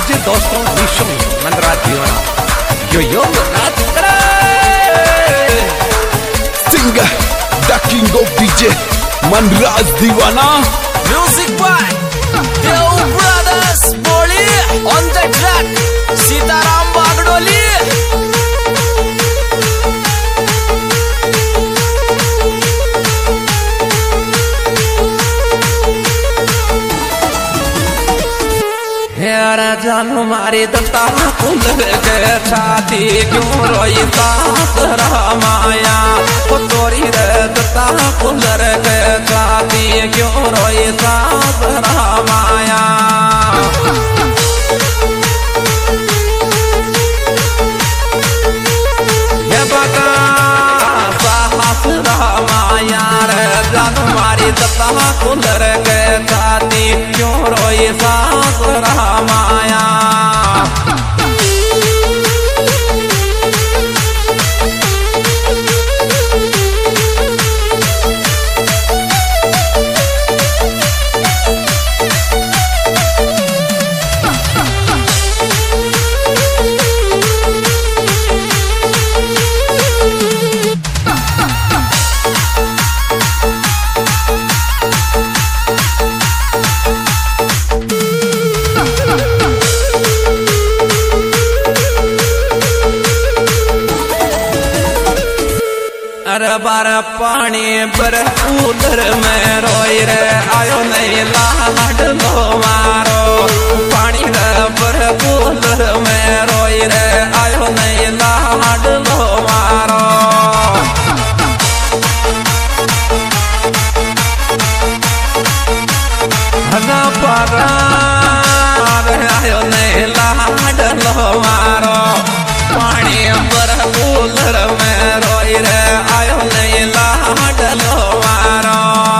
DJ दोस्तों विश्व मनराज दीवाना यो Raj singer the king of DJ Manraj Deewana music by Dev brothers बोली on the track Sitaram Bagdoli जानू मारी दत्ता कुंदर के छाती क्यों रोई सास माया तोरी रे दत्ता कुंदर के छाती क्यों रोई सास माया ये बता साहस माया रे जानू मारी दत्ता कुंदर के छाती क्यों रोई सास माया बार पानी पर उधर में रोई रे आयो नहीं लाड लो मारो पानी पर उधर में रोई रे आयो नहीं लाड लो मारो हना पर आयो नहीं लाड लो मारो पानी पर उधर में रोई रे आयो नहीं लाड लो मारो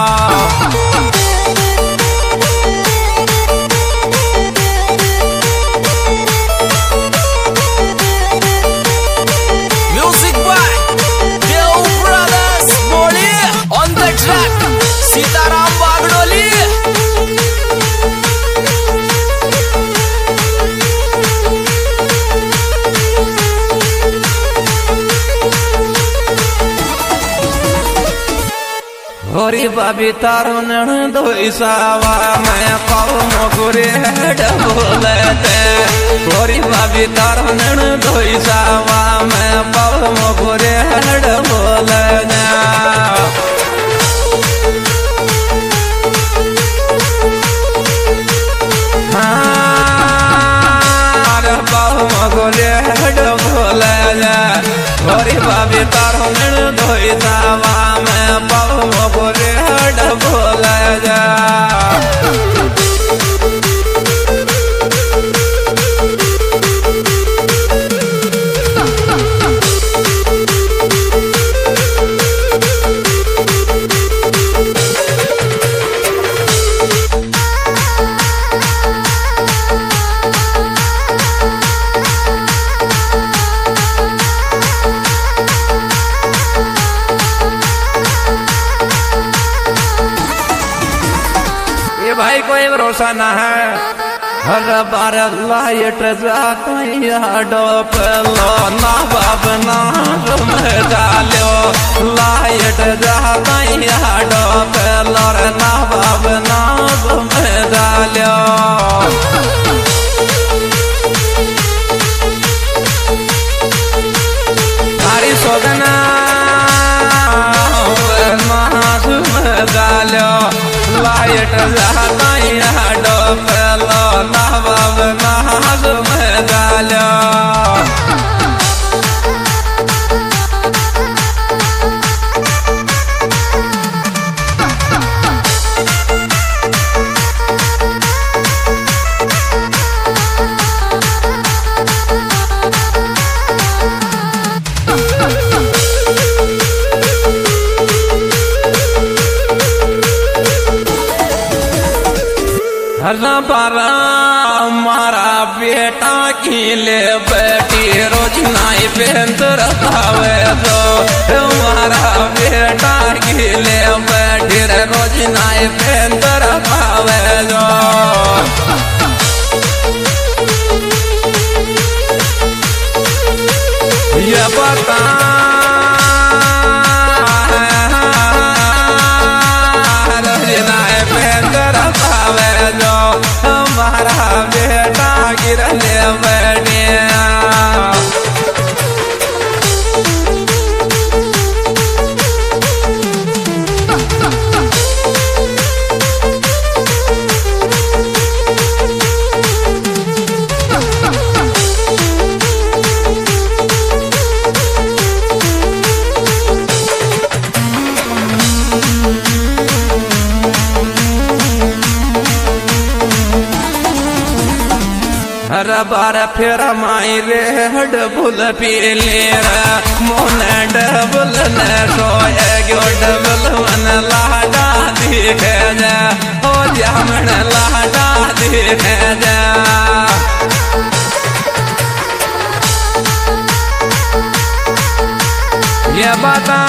म्यूजिक बाय देव ब्रदर्स बोली on the track Sitaram Bagdoli होरी बाबी तारो नण धोई सावा मैं पाओ मोगरे डबोलते होरी बाबी तारो नण धोई सावा मैं पाओ मोगरे डबोलना पाओ मोगरे डबोलना होरी बाबी तारो नण धोई सावा मैं पाओ मोगरे डबोलना भाई कोई भरोसा ना है हर बार लाइट जाता डोप लो ना बाब ना तुम डालो लाइट जाता डोप लो ना बाब ना तुम डालो हरी सोगना डालो लाइट जाता डोप लो ना बाब ना तुम डालो बारा मारा बेटा की ले बेटी रोज नाई बेंदर खावे तो मारा बेटा की ले बेटी रोज नाई बेंदर खावे जो रबार फिर माई रे डबुल पीले मोन डबुल न सोए गो डबुल मन लाडा दिखे जा ओ जामन लाडा दिखे जा ये बता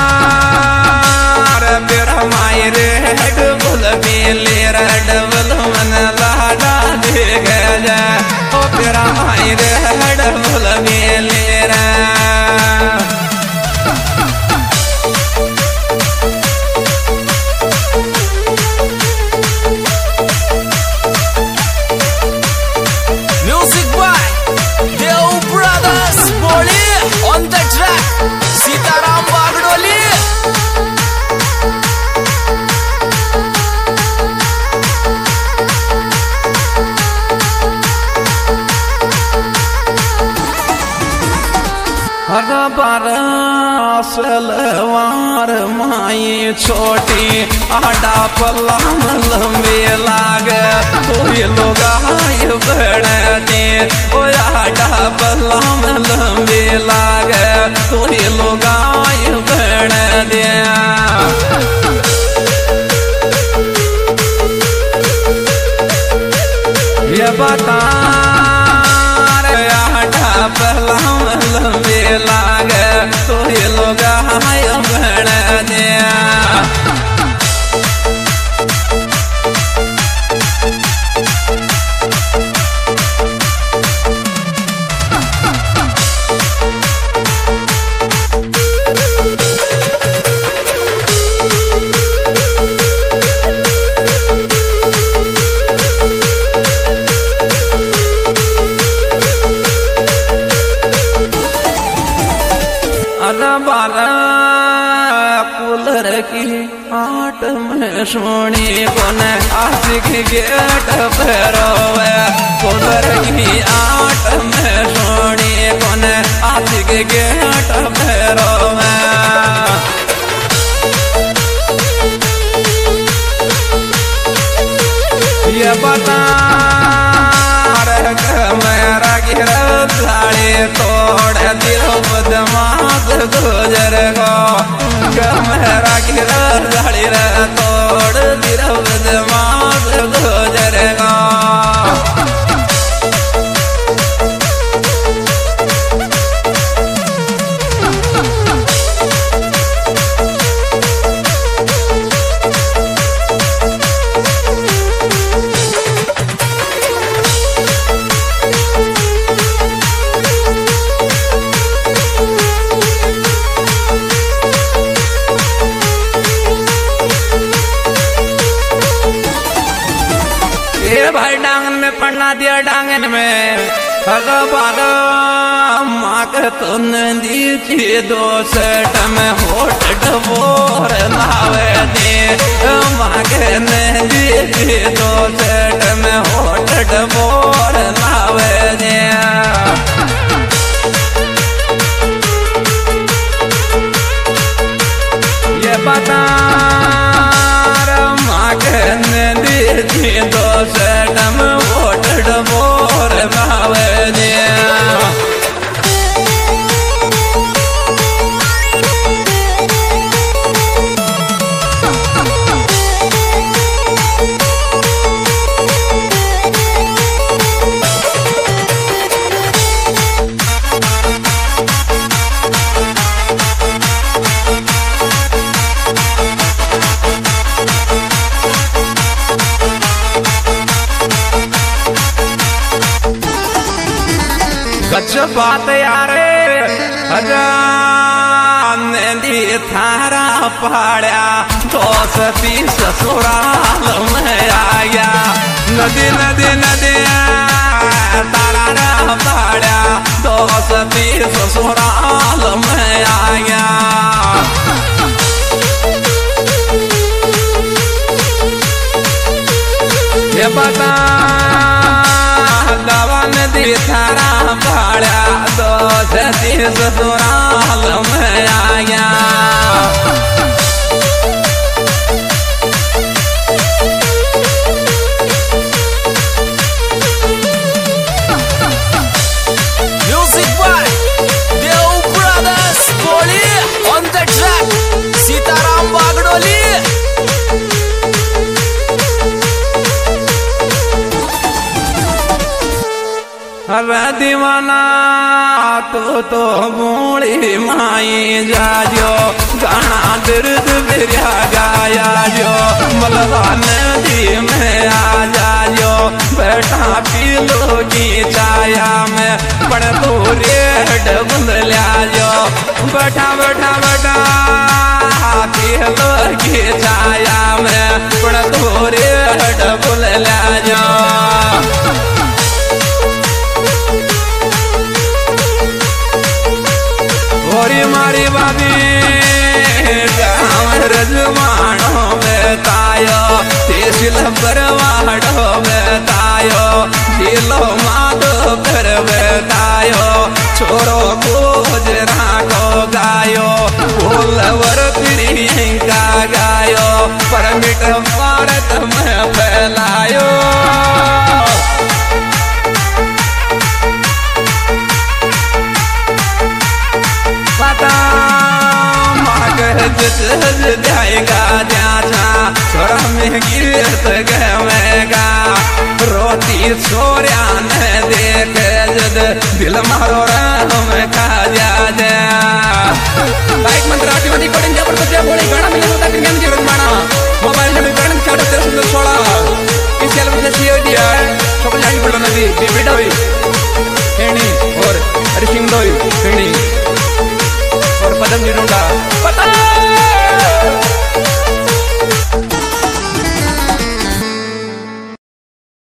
फिर माई रे डबुल पीले डबुल मन लाडा दिखे जा तेरा माई रे डबुल मेले रे म्यूजिक बाय देव ब्रदर्स बोली on the track Sitaram Bagdoli रबार सलवार माई छोटी आडा पल्लाम लंबे लागे कोई लोग आय बढ़ते ओ आडा पल्लाम लंबे लागे कोई लोग आय बढ़ते ये बता पल्लाम लंबे लागे तो ये लोग आय बढ़ते कुलर की आट में सोनी कोन आशिक गेट भरोवे कुलर की आट में सोनी कोन आशिक गेट भरोवे ये बता मेरा गिरा झाड़ी तोड़ दिलो बदमाश गुजर गो मेरा गिरा झाड़ी तोड़ दिलो बदमाश गुजर गो भाई डांगन में पढ़ना दिया डांगन में भगवान माँ के तो नदी की दो सेट में होट डबोर लावे दे माँ के नदी की दो सेट में होट डबोर लावे दे ये बता माँ के नदी की दो सेट में होट डबोर लावे दे सच बात यारे नदी थारा पहाड़ा दोस्ती ससुराल में आया नदी नदी नदी तारा पहाड़ा दोस्ती ससुराल में आया ये बता नदी थारा पहाड़ा दोस्ती ससुराल में आया હવે દીવાના તો મૂળી માઈ જાજો ગાણા દર્દ ભર્યા ગાયા જો મલવા નદી में आ जाજો बैठा पी लोगी छाया में पण तू रेड बुंदल्या जो बैठा बैठा बैठा पी लोगी छाया में पण तू रेड बुंदल्या जो ओरी मारी बाबी गाँव रजवाड़ो बतायो तेसिल बरवाड़ो बतायो दिलो माधो कर बतायो छोरो गोजरा को गायो बोलवर प्रियंका गायो परमिट भारत में फैलायो जाएगा जाचा छोरा में गिरत गवेगा रोती छोरिया ने देख जद दिल मारो